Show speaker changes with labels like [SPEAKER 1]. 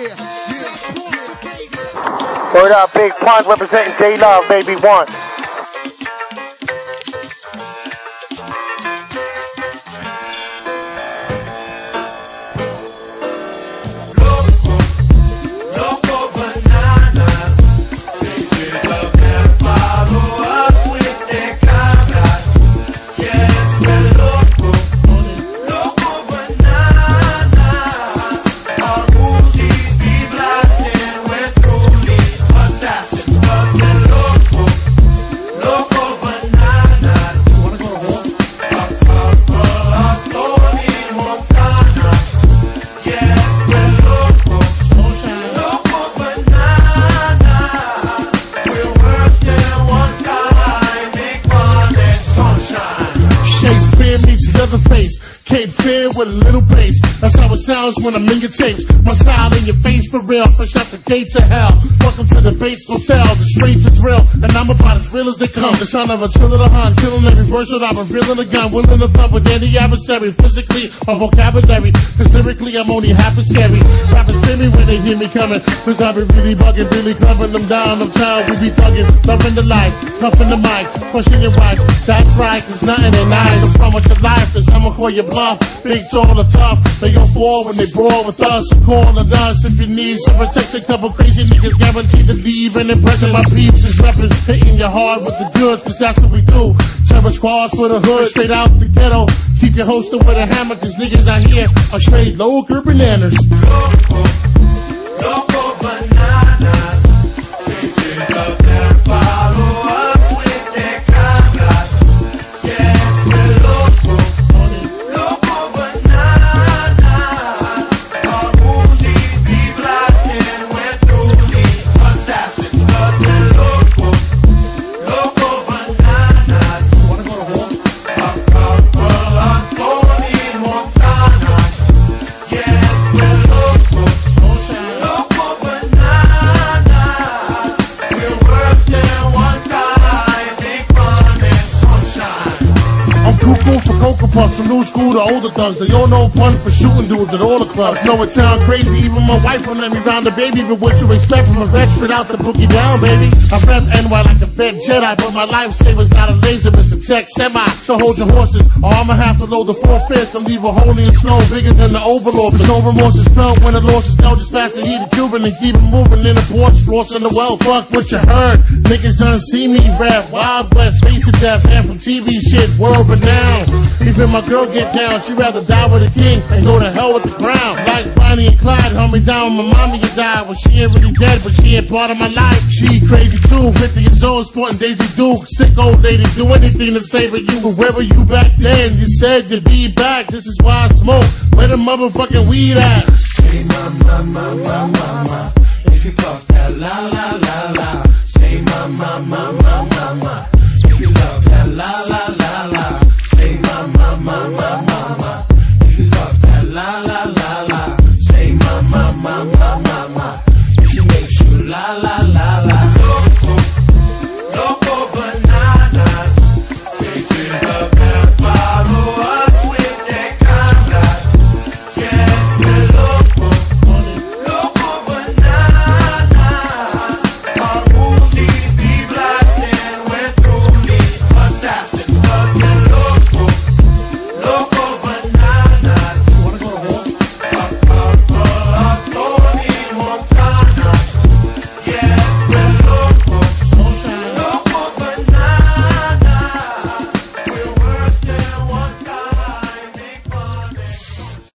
[SPEAKER 1] Word up, Big Punk representing J-Love, baby, one.
[SPEAKER 2] Cape Fear with a little bass. That's how it sounds when I'm in your tapes. My style in your face for real, fresh out the gates of hell. Welcome to the base motel, the streets is real, and I'm about as real as they come. The son of a triller to hunt, killing every verse that I'm revealing a gun, willing to thump with any adversary, physically or vocabulary. Cause lyrically I'm only half as scary. Rappers fear me when they hear me coming, cause I be really bugging, really clubbing them down. Uptown we be thugging, loving the life, cuffing the mic, pushing your wife. That's right, cause nothing ain't nice. So from what your life is, I'ma call you bluff. Big, tall, or tough, they go fall when they brawl with us. So call on us if you need some protection. Couple crazy niggas guaranteed to leave an impression. My peeps is reppin', hitting you hard with the goods, cause that's what we do. Terror squads for the hood, straight out the ghetto. Keep your holster with a hammer, cause niggas out here are straight local bananas.
[SPEAKER 3] Loco bananas. Faces up there, follow us with their cameras. Yes, we're loco. Loco bananas. Our Uzis be blasting. We're truly assassins, cause we're loco. Loco bananas.
[SPEAKER 2] Wanna go to war?
[SPEAKER 3] A couple of Tony Montanas. Yes, we're loco. Loco bananas. We're worse than one time. Big fun and sunshine.
[SPEAKER 2] I'm cuckoo for Cocoa Puffs, from new school to older thugs. They all know fun for shooting dudes at all the clubs. Know it sound crazy, even my wife won't let me round the baby. But what you expect from a vet straight out the boogie down, baby? I rep NY like a vet Jedi, but my lifesaver's not a laser, it's the tech semi. So hold your horses, or I'ma have to load the 4/5 and leave a hole in the snow bigger than the overlord. But no remorse is felt when the loss is dealt. Just fast to heat a Cuban and keep it moving in the porch, flossing the well. Fuck what you heard, niggas done see me rap. Wild West, face of death, and from TV shit, world renowned. Even my girl get down, she'd rather die with a king and go to hell with the crown. Like Bonnie and Clyde, held me down when my mommy had died. Well, she ain't really dead, but she ain't part of my life. She crazy too, 50 years old, sporting Daisy Duke. Sick old lady, do anything to save you. But where were you back then? You said you'd be back, this is why I smoke. Where the motherfucking weed at?
[SPEAKER 3] Say my